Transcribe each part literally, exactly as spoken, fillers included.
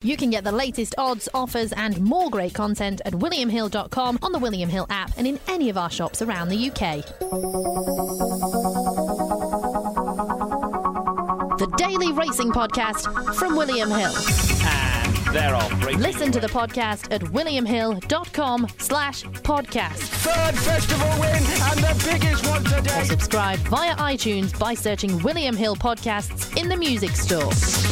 You can get the latest odds, offers and more great content at william hill dot com, on the William Hill app and in any of our shops around the U K. The Daily Racing Podcast from William Hill. And they're off. Listen to the podcast at william hill dot com slash podcast. Third festival win and the biggest one today. Or subscribe via iTunes by searching William Hill Podcasts in the music store.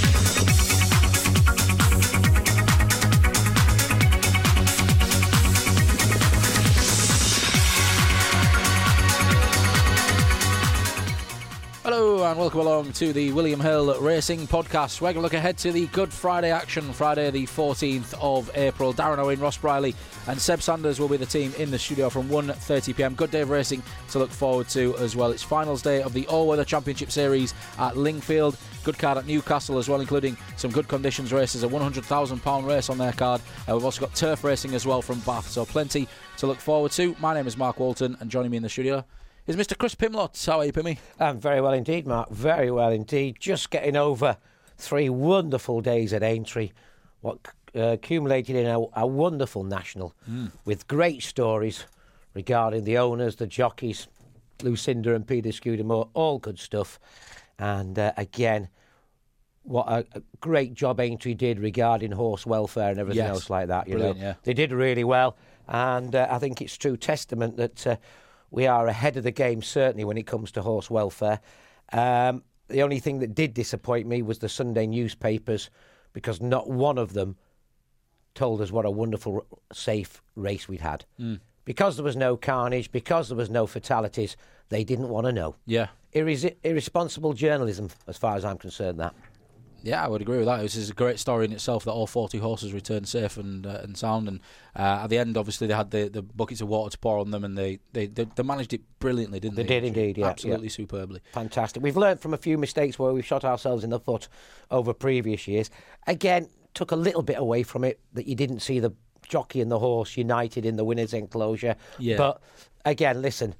Hello and welcome along to the William Hill Racing Podcast. We're going to look ahead to the Good Friday action, Friday the fourteenth of April. Darren Owen, Ross Briley and Seb Sanders will be the team in the studio from one thirty p m. Good day of racing to look forward to as well. It's finals day of the All-Weather Championship Series at Lingfield. Good card at Newcastle as well, including some good conditions races, a one hundred thousand pound race on their card. Uh, we've also got turf racing as well from Bath, so plenty to look forward to. My name is Mark Walton and joining me in the studio is Mister Chris Pimlott. How are you, Pimmy? I'm very well indeed, Mark. Very well indeed. Just getting over three wonderful days at Aintree. What uh, accumulated in a, a wonderful national mm. with great stories regarding the owners, the jockeys, Lucinda and Peter Scudamore. All good stuff. And uh, again, what a, a great job Aintree did regarding horse welfare and everything yes. else like that. You Brilliant, know, yeah. They did really well. And uh, I think it's true testament that Uh, we are ahead of the game, certainly, when it comes to horse welfare. Um, the only thing that did disappoint me was the Sunday newspapers, because not one of them told us what a wonderful, safe race we'd had. Mm. Because there was no carnage, because there was no fatalities, they didn't want to know. Yeah. Irres- irresponsible journalism, as far as I'm concerned, that. Yeah, I would agree with that. This is a great story in itself that all forty horses returned safe and uh, and sound. And uh, at the end, obviously, they had the, the buckets of water to pour on them, and they, they, they, they managed it brilliantly, didn't they? They did indeed, yeah. Absolutely yeah. superbly. Fantastic. We've learned from a few mistakes where we've shot ourselves in the foot over previous years. Again, took a little bit away from it that you didn't see the jockey and the horse united in the winner's enclosure. Yeah. But again, listen,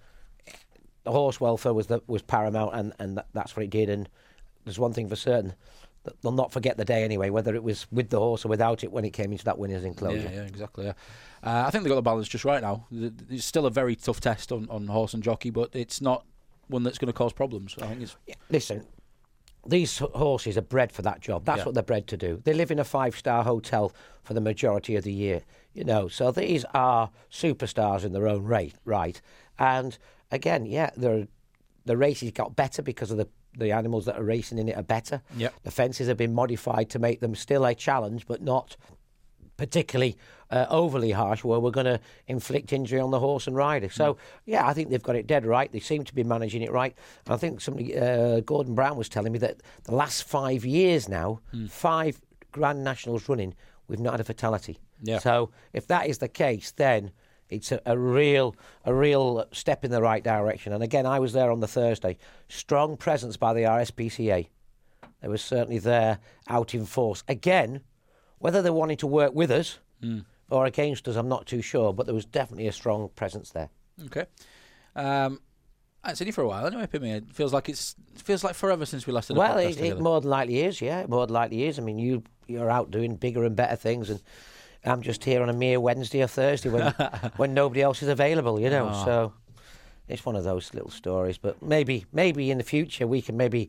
the horse welfare was the, was paramount, and, and that, that's what it did. And there's one thing for certain. They'll not forget the day anyway, whether it was with the horse or without it when it came into that winner's enclosure. Yeah, yeah, exactly. Yeah. Uh, I think they've got the balance just right now. It's still a very tough test on, on horse and jockey, but it's not one that's going to cause problems. I think it's. Yeah, listen, these horses are bred for that job. That's yeah. what they're bred to do. They live in a five-star hotel for the majority of the year, you know. So these are superstars in their own right, right. And again, yeah, the races got better because of the. The animals that are racing in it are better. Yep. The fences have been modified to make them still a challenge, but not particularly uh, overly harsh, where we're going to inflict injury on the horse and rider. So, mm. yeah, I think they've got it dead right. They seem to be managing it right. And I think somebody, uh, Gordon Brown was telling me that the last five years now, mm. five Grand Nationals running, we've not had a fatality. Yeah. So if that is the case, then it's a, a real a real step in the right direction. And again, I was there on the Thursday. Strong presence by the R S P C A. They were certainly there, out in force. Again, whether they're wanting to work with us mm. or against us, I'm not too sure, but there was definitely a strong presence there. Okay. Um, I've seen you for a while anyway, Pimmy. It feels like it's it feels like forever since we last did a well, podcast it, together. it more than likely is, yeah. More than likely is. I mean, you, you're out doing bigger and better things, and I'm just here on a mere Wednesday or Thursday when when nobody else is available, you know. Oh. So it's one of those little stories. But maybe maybe in the future we can maybe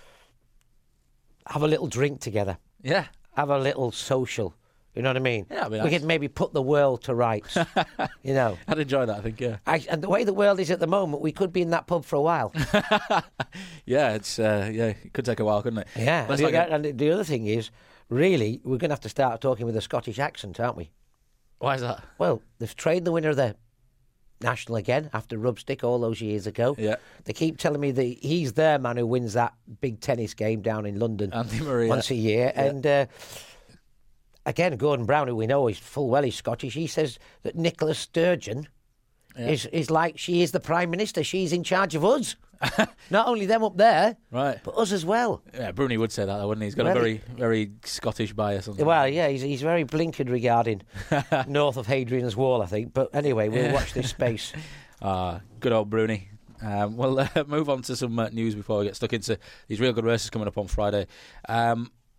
have a little drink together. Yeah. Have a little social. You know what I mean? Yeah, I mean, we could maybe put the world to rights. You know, I'd enjoy that. I think, yeah. I, and the way the world is at the moment, we could be in that pub for a while. yeah, it's uh, yeah, it could take a while, couldn't it? Yeah, and the, like a... and the other thing is, really, we're going to have to start talking with a Scottish accent, aren't we? Why is that? Well, they've trained the winner of the National again after Rubstick all those years ago. Yeah. They keep telling me that he's their man who wins that big tennis game down in London Andy Murray, once yeah. a year. Yeah. And uh, again, Gordon Brown, who we know is full well he's Scottish, he says that Nicola Sturgeon yeah. is, is like she is the Prime Minister. She's in charge of us. Not only them up there, right, but us as well. Yeah, Bruni would say that, though, wouldn't he? He's got well, a very, very Scottish bias. On well, yeah, he's he's very blinkered regarding north of Hadrian's Wall, I think. But anyway, we'll yeah. watch this space. Ah, good old Bruni. Um, we'll uh, move on to some uh, news before we get stuck into these real good races coming up on Friday. Um,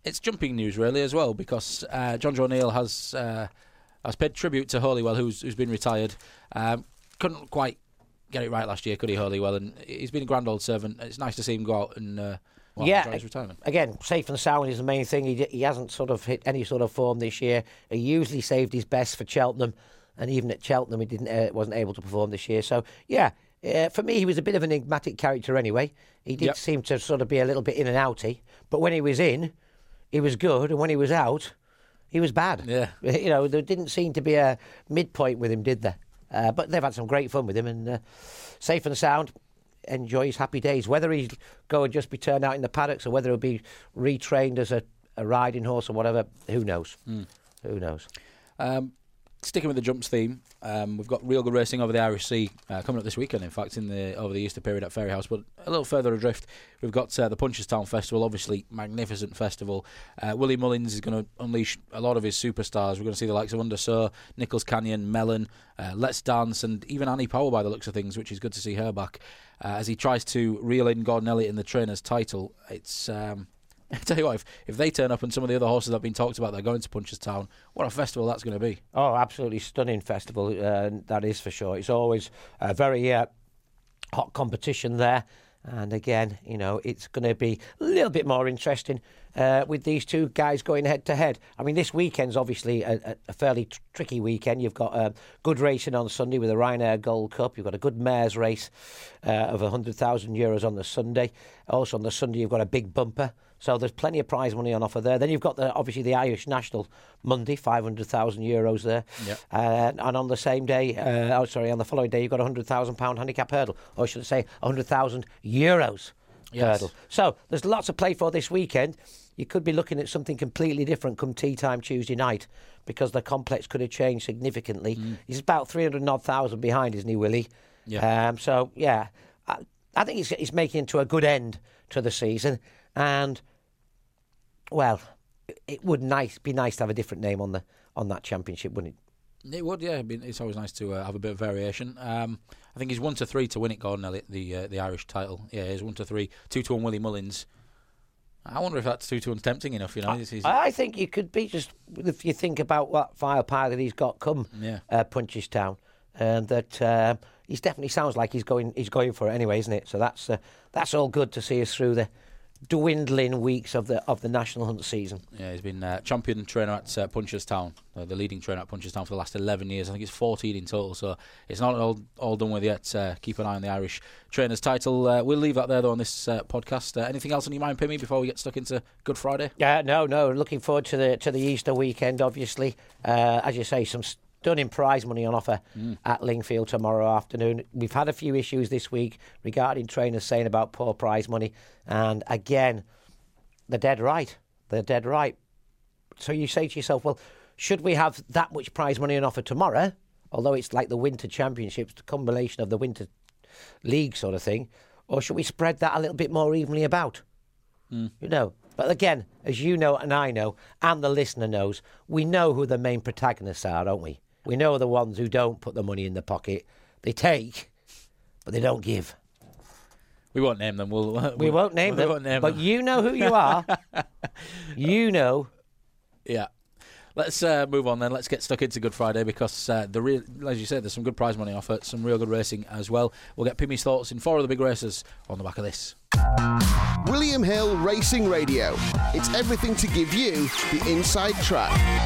it's jumping news really as well, because uh, John Joe O'Neill has uh, has paid tribute to Holywell, who's who's been retired. Um, couldn't quite get it right last year, could he, Holywell? And he's been a grand old servant. It's nice to see him go out and uh, well, yeah, enjoy his retirement. Again, safe and sound is the main thing. He he hasn't sort of hit any sort of form this year. He usually saved his best for Cheltenham, and even at Cheltenham, he didn't uh, wasn't able to perform this year. So yeah. Uh, for me, he was a bit of an enigmatic character anyway. He did yep. seem to sort of be a little bit in and outy. But when he was in, he was good. And when he was out, he was bad. Yeah. You know, there didn't seem to be a midpoint with him, did there? Uh, but they've had some great fun with him. And uh, safe and sound, enjoy his happy days. Whether he'll go and just be turned out in the paddocks or whether he'll be retrained as a, a riding horse or whatever, who knows? Mm. Who knows? Um, Sticking with the jumps theme, um, we've got real good racing over the Irish Sea uh, coming up this weekend, in fact, in the over the Easter period at Fairyhouse. But a little further adrift, we've got uh, the Punchestown Festival, obviously magnificent festival. Uh, Willie Mullins is going to unleash a lot of his superstars. We're going to see the likes of Undersow, Nichols Canyon, Mellon, uh, Let's Dance, and even Annie Power by the looks of things, which is good to see her back. Uh, as he tries to reel in Gordon Elliott in the trainer's title, it's... Um, I tell you what, if, if they turn up and some of the other horses that have been talked about, they're going to Punchestown, what a festival that's going to be. Oh, absolutely stunning festival, uh, that is for sure. It's always a very uh, hot competition there. And again, you know, it's going to be a little bit more interesting uh, with these two guys going head to head. I mean, this weekend's obviously a, a fairly tr- tricky weekend. You've got uh, good racing on Sunday with the Ryanair Gold Cup. You've got a good mares race uh, of one hundred thousand euros on the Sunday. Also on the Sunday, you've got a big bumper. So there's plenty of prize money on offer there. Then you've got the obviously the Irish National Monday, five hundred thousand euros there. Yep. Uh, and on the same day, uh, oh sorry, on the following day, you've got a one hundred thousand pound handicap hurdle. Or should I say one hundred thousand euros yes. hurdle. So there's lots to play for this weekend. You could be looking at something completely different come tea time Tuesday night, because the complex could have changed significantly. Mm. He's about three hundred odd thousand behind, isn't he, Willie? Yeah. Um, so, yeah, I, I think he's, he's making it to a good end to the season. And... well, it would nice be nice to have a different name on the on that championship, wouldn't it? It would, yeah. I mean, it's always nice to uh, have a bit of variation. Um, I think he's one to three to win it, Gordon Elliott, the uh, the Irish title. Yeah, he's one to three, two to one Willie Mullins. I wonder if that's two to one tempting enough. You know, I, he's, he's... I think you could be just if you think about what firepower that he's got come yeah. uh, Punchestown, and that uh, he definitely sounds like he's going he's going for it anyway, isn't it? So that's uh, that's all good to see us through the dwindling weeks of the of the national hunt season. Yeah, he's been uh, champion trainer at uh, Punchestown, uh, the leading trainer at Punchestown for the last eleven years. I think it's fourteen in total, so it's not all all done with yet. Uh, keep an eye on the Irish trainer's title. Uh, we'll leave that there though on this uh, podcast. Uh, anything else on your mind, Pimmy, before we get stuck into Good Friday? Yeah, uh, no, no. Looking forward to the to the Easter weekend. Obviously, uh, as you say, some stunning prize money on offer mm. at Lingfield tomorrow afternoon. We've had a few issues this week regarding trainers saying about poor prize money, and again, they're dead right. They're dead right. So you say to yourself, well, should we have that much prize money on offer tomorrow? Although it's like the Winter Championships, the combination of the Winter League sort of thing, or should we spread that a little bit more evenly about? Mm. You know. But again, as you know and I know, and the listener knows, we know who the main protagonists are, don't we? We know the ones who don't put the money in the pocket. They take, but they don't give. We won't name them. We'll, we'll we won't name we them. Won't name but them. You know who you are. You know. Yeah. Let's uh, move on then. Let's get stuck into Good Friday, because uh, the real, as you said, there's some good prize money offer, some real good racing as well. We'll get Pimmy's thoughts in four of the big races on the back of this. William Hill Racing Radio. It's everything to give you the inside track.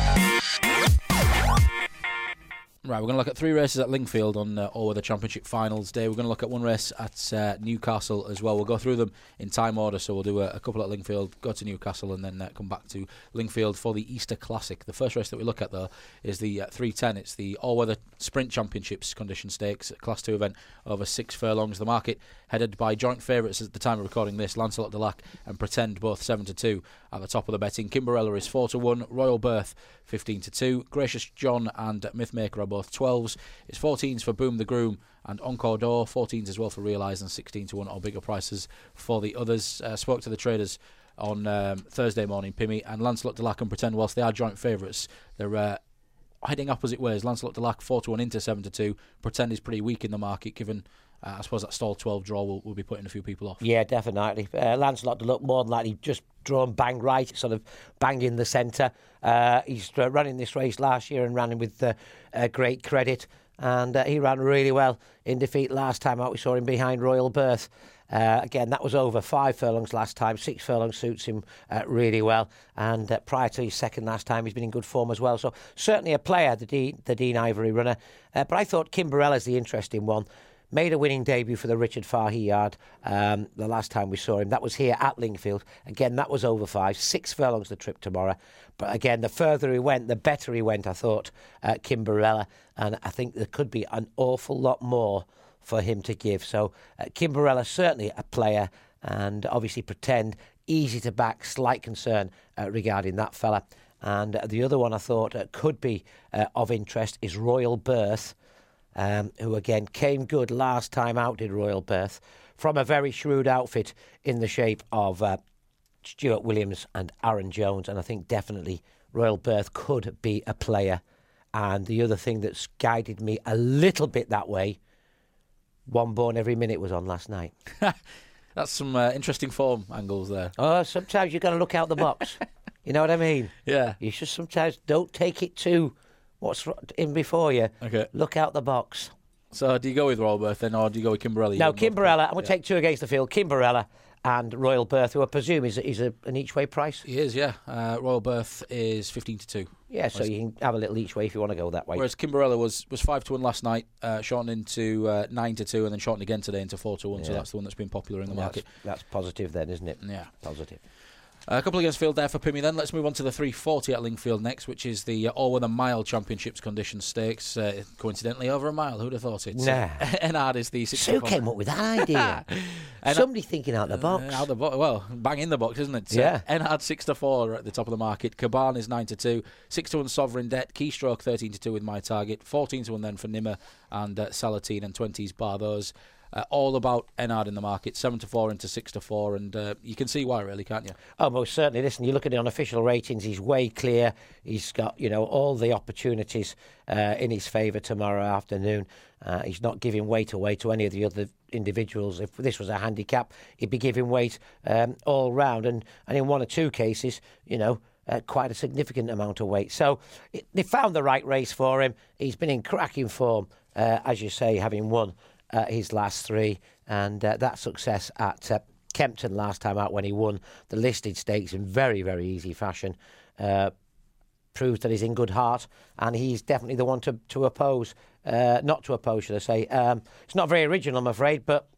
Right, we're going to look at three races at Lingfield on uh, All Weather Championship Finals Day. We're going to look at one race at uh, Newcastle as well. We'll go through them in time order, so we'll do a, a couple at Lingfield, go to Newcastle, and then uh, come back to Lingfield for the Easter Classic. The first race that we look at, though, is the uh, three ten. It's the All Weather Sprint Championships Condition Stakes Class two event over six furlongs. The market headed by joint favourites at the time of recording this, Lancelot de Lac and Pretend, both seven to two at the top of the betting. Kimberella is four to one, Royal Birth fifteen to two, Gracious John and Mythmaker are both twelves. It's fourteens for Boom the Groom and Encore d'Or, fourteens as well for Realise, and sixteen to one or bigger prices for the others. Uh, spoke to the traders on um, Thursday morning, Pimmy, and Lancelot de Lac and Pretend, whilst they are joint favourites, they're uh, heading opposite ways. Lancelot de Lac four to one into seven to two. Pretend is pretty weak in the market, given uh, I suppose that stall twelve draw will, will be putting a few people off. Yeah, definitely. Uh, Lancelot to look more than likely just drawn bang right, sort of banged in the centre. Uh, he's uh, running this race last year and ran with uh, uh, great credit. And uh, he ran really well in defeat last time out. We saw him behind Royal Birth. Uh, again, that was over five furlongs last time. Six furlongs suits him uh, really well. And uh, prior to his second last time, he's been in good form as well. So certainly a player, the Dean, the Dean Ivory runner. Uh, but I thought Kimberella's the interesting one. Made a winning debut for the Richard Fahey yard um, the last time we saw him. That was here at Lingfield. Again, that was over five. Six furlongs the trip tomorrow. But again, the further he went, the better he went, I thought, uh, Kimberella. And I think there could be an awful lot more for him to give. So uh, Kimberella, certainly a player, and obviously Pretend, easy to back, slight concern uh, regarding that fella. And uh, the other one I thought uh, could be uh, of interest is Royal Birth. Um, who again came good last time out, did Royal Birth, from a very shrewd outfit in the shape of uh, Stuart Williams and Aaron Jones. And I think definitely Royal Birth could be a player. And the other thing that's guided me a little bit that way, One Born Every Minute was on last night. That's some uh, interesting form angles there. Oh, sometimes you've got to look out the box. You know what I mean? Yeah. You just sometimes don't take it too... What's in before you? Okay. Look out the box. So do you go with Royal Birth then, or do you go with Kimberella? No, Kimberella. I'm going to yeah. take two against the field. Kimberella and Royal Birth, who I presume is, is a, an each-way price. He is, yeah. Uh, Royal Birth is fifteen to two. Yeah, so you can have a little each way if you want to go that way. Whereas Kimberella was, was five to one last night, uh, shortened into uh, nine to two, and then shortened again today into four to one. Yeah. So that's the one that's been popular in the that's, market. That's positive then, isn't it? Yeah. Positive. Uh, a couple against field there for Pimmy then. Let's move on to the three forty at Lingfield next, which is the uh, All-Weather Mile Championships Condition Stakes. Uh, coincidentally, over a mile. Who'd have thought it? Nah. Enard is the sixty-four. Who came up with that idea? Somebody thinking out the box. Uh, out the bo- well, bang in the box, isn't it? Yeah. Uh, Enard six to four at the top of the market. Caban is nine to two. six to one Sovereign Debt. Keystroke thirteen to two with My Target. fourteen to one then for Nimmer and uh, Salatine, and twenties bar those. Uh, all about Enard in the market, seven to four into six to four, and uh, you can see why, really, can't you? Oh, most certainly. Listen, you look at it on official ratings, he's way clear. He's got, you know, all the opportunities uh, in his favour tomorrow afternoon. Uh, he's not giving weight away to any of the other individuals. If this was a handicap, he'd be giving weight um, all round, and, and in one or two cases, you know, Uh, quite a significant amount of weight. So it, they found the right race for him. He's been in cracking form, uh, as you say, having won uh, his last three. And uh, that success at uh, Kempton last time out when he won the listed stakes in very, very easy fashion uh, proves that he's in good heart. And he's definitely the one to, to oppose. Uh, not to oppose, should I say. Um, it's not very original, I'm afraid, but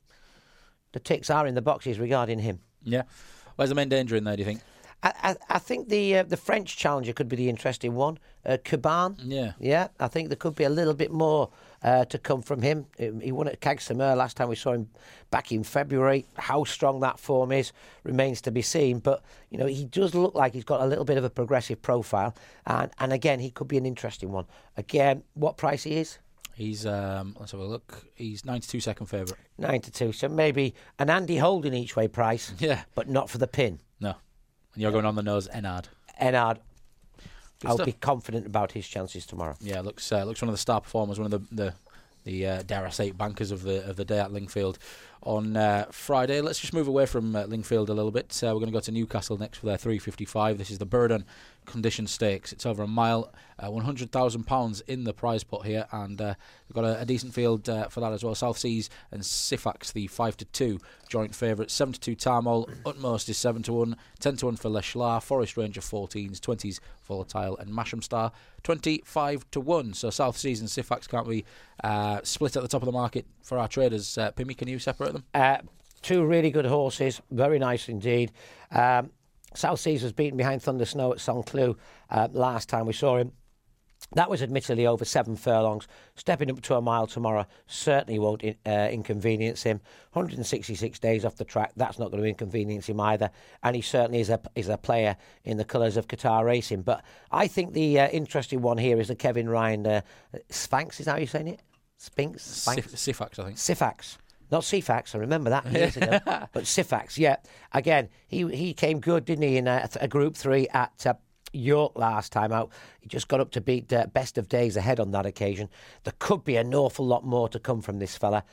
the ticks are in the boxes regarding him. Yeah. Where's the main danger in there, do you think? I, I, I think the uh, the French challenger could be the interesting one. Uh, Caban. Yeah. Yeah, I think there could be a little bit more uh, to come from him. He won at Cagsamur last time we saw him back in February. How strong that form is remains to be seen. But, you know, he does look like he's got a little bit of a progressive profile. And, and again, he could be an interesting one. Again, what price he is? He's, um, let's have a look, he's nine to two second favourite. nine to two, so maybe an Andy Holden each way price. Yeah. But not for the pin. No. And you're going on the nose, Enard. Enard. Good I'll stuff. be confident about his chances tomorrow. Yeah, looks uh, looks one of the star performers, one of the the, the uh, dare I say bankers of the of the day at Lingfield on uh, Friday. Let's just move away from uh, Lingfield a little bit. Uh, we're going to go to Newcastle next for their three fifty-five. This is the Burden Condition Stakes. It's over a mile, uh, one hundred thousand pounds in the prize pot here, and uh, we've got a, a decent field uh, for that as well. South Seas and Sifax, the five to two joint favourites. seven to two Tarmol, Utmost is seven to one, ten to one for Leshlar, Forest Ranger fourteens, twenties Volatile, and Masham Star twenty-five to one. So South Seas and Sifax can't be uh, split at the top of the market for our traders. Uh, Pimmy, can you separate them? Uh, two really good horses, very nice indeed. Um, South Seas was beaten behind Thunder Snow at Saint-Cloud uh, last time we saw him. That was admittedly over seven furlongs. Stepping up to a mile tomorrow certainly won't in, uh, inconvenience him. one hundred sixty-six days off the track, that's not going to inconvenience him either. And he certainly is a, is a player in the colours of Qatar Racing. But I think the uh, interesting one here is the Kevin Ryan uh, Sphinx, is that how you're saying it? Sphinx? Sphinx? Sif- Sifax, I think. Sifax. Not Ceefax, I remember that years ago. But Sifax, yeah. Again, he he came good, didn't he, in a, a Group three at uh, York last time out. He just got up to beat uh, Best of Days ahead on that occasion. There could be an awful lot more to come from this fella.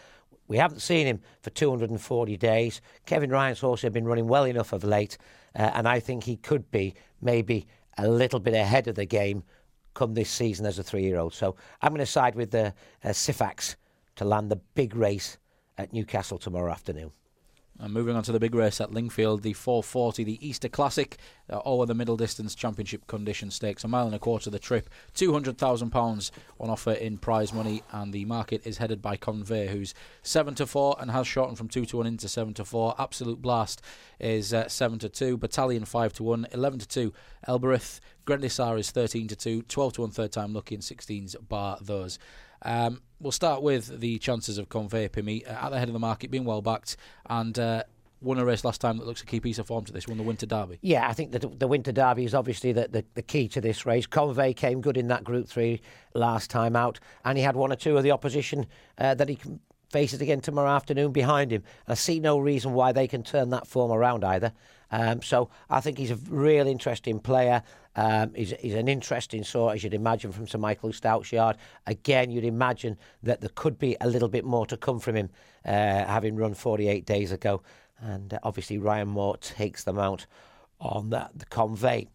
we haven't seen him for two hundred forty days. Kevin Ryan's also been running well enough of late, uh, and I think he could be maybe a little bit ahead of the game come this season as a three-year-old. So I'm going to side with the uh, Sifax to land the big race at Newcastle tomorrow afternoon. And moving on to the big race at Lingfield, the four forty, the Easter Classic, uh, over the middle distance championship condition stakes, a mile and a quarter the trip, two hundred thousand pounds on offer in prize money, and the market is headed by Convey, who's seven to four and has shortened from two to one into seven to four. Absolute Blast is uh, seven to two, Battalion five to one, eleven to two, Elbereth, Grandisar is thirteen to two, twelve to one third time lucky, and sixteens bar those. Um, we'll start with the chances of Convey, Pimmy, uh, at the head of the market, being well backed, and uh, won a race last time that looks a key piece of form to this, won the Winter Derby. Yeah, I think the, the Winter Derby is obviously the, the, the key to this race. Convey came good in that Group three last time out, and he had one or two of the opposition uh, that he can face it again tomorrow afternoon behind him. I see no reason why they can turn that form around either. Um, so I think he's a real interesting player. Um, he's, he's an interesting sort, as you'd imagine, from Sir Michael Stoutsyard. Again, you'd imagine that there could be a little bit more to come from him, uh, having run forty-eight days ago. And uh, obviously Ryan Moore takes them out on the, the Convey.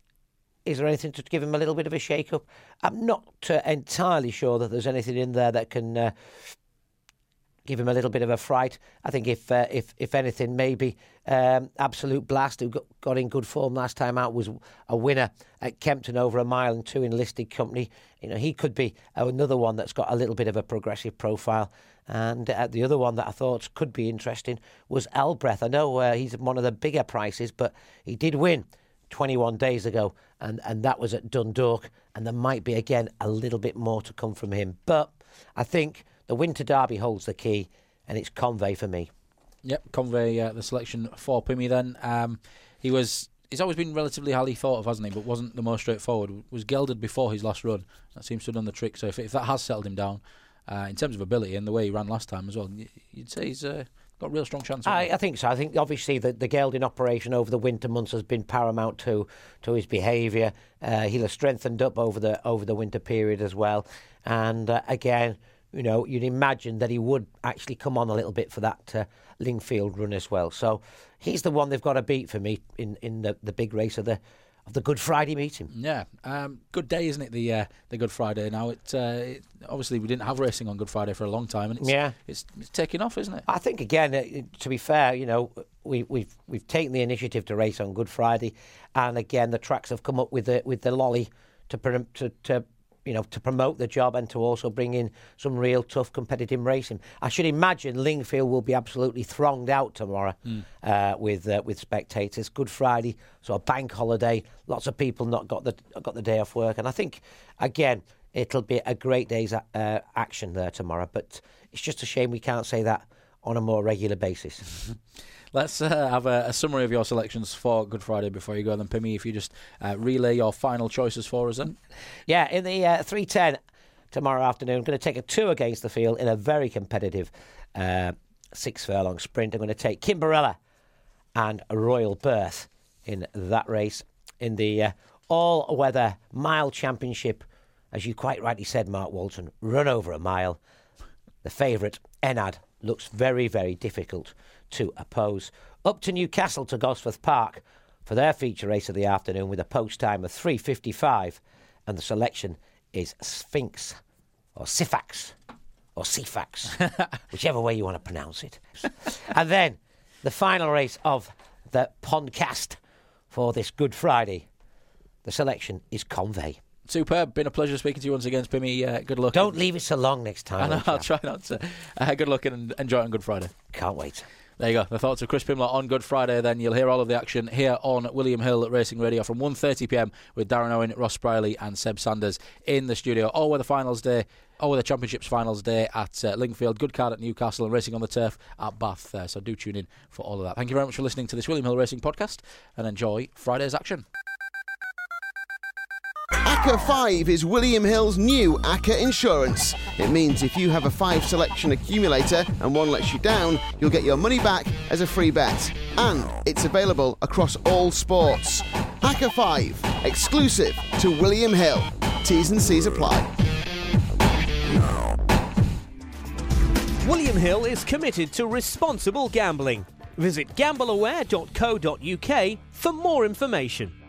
Is there anything to give him a little bit of a shake-up? I'm not uh, entirely sure that there's anything in there that can Uh, give him a little bit of a fright. I think if uh, if if anything, maybe um, Absolute Blast, who got, got in good form last time out, was a winner at Kempton over a mile and two in listed company. You know, he could be another one that's got a little bit of a progressive profile. And uh, the other one that I thought could be interesting was Elbereth. I know uh, he's one of the bigger prices, but he did win twenty-one days ago, and, and that was at Dundalk, and there might be, again, a little bit more to come from him. But I think the Winter Derby holds the key, and it's Convey for me. Yep, Convey, uh, the selection for Pimmy then. Um, he was, he's always been relatively highly thought of, hasn't he, but wasn't the most straightforward. Was gelded before his last run. That seems to have done the trick. So if, if that has settled him down, uh, in terms of ability and the way he ran last time as well, you'd say he's uh, got a real strong chance. I, I think so. I think obviously the, the gelding operation over the winter months has been paramount to to his behaviour. Uh, he'll have strengthened up over the over the winter period as well. And uh, again, you know, you'd imagine that he would actually come on a little bit for that uh, Lingfield run as well. So he's the one they've got to beat for me in, in the, the big race of the of the Good Friday meeting. Yeah, um, good day, isn't it? The uh, the Good Friday now. It, uh, it obviously we didn't have racing on Good Friday for a long time, and it's, yeah, it's, it's taking off, isn't it? I think again, uh, to be fair, you know, we, we've we've taken the initiative to race on Good Friday, and again the tracks have come up with the with the lolly to to. to you know, to promote the job and to also bring in some real tough competitive racing. I should imagine Lingfield will be absolutely thronged out tomorrow mm. uh, with uh, with spectators. Good Friday, so a bank holiday. Lots of people not got the got the day off work, and I think again it'll be a great day's uh, action there tomorrow. But it's just a shame we can't say that on a more regular basis. Let's uh, have a, a summary of your selections for Good Friday before you go then, Pimmy, if you just uh, relay your final choices for us then. Yeah, in the uh, three ten tomorrow afternoon, I'm going to take a two against the field in a very competitive uh, six furlong sprint. I'm going to take Kimberella and a Royal Birth in that race. In the uh, all-weather mile championship, as you quite rightly said, Mark Walton, run over a mile. The favourite, Enad, looks very, very difficult to oppose. Up to Newcastle to Gosforth Park for their feature race of the afternoon with a post time of three fifty-five, and the selection is Sphinx or Sifax or Sifax, whichever way you want to pronounce it. And then the final race of the podcast for this Good Friday, the selection is Convey. Superb. Been a pleasure speaking to you once again, Pimmy. Uh, good luck. Don't leave it so long next time. I know, I'll try not to. Uh, good luck and enjoy it on Good Friday. Can't wait. There you go. The thoughts of Chris Pimler on Good Friday. Then you'll hear all of the action here on William Hill Racing Radio from one thirty p m with Darren Owen, Ross Briley and Seb Sanders in the studio. All with the finals day, all with the Championships finals day at uh, Lingfield, good card at Newcastle and racing on the turf at Bath. Uh, so do tune in for all of that. Thank you very much for listening to this William Hill Racing podcast and enjoy Friday's action. A C C A five is William Hill's new A C C A Insurance. It means if you have a five selection accumulator and one lets you down, you'll get your money back as a free bet. And it's available across all sports. A C C A five, exclusive to William Hill. T's and C's apply. William Hill is committed to responsible gambling. Visit gamble aware dot co dot uk for more information.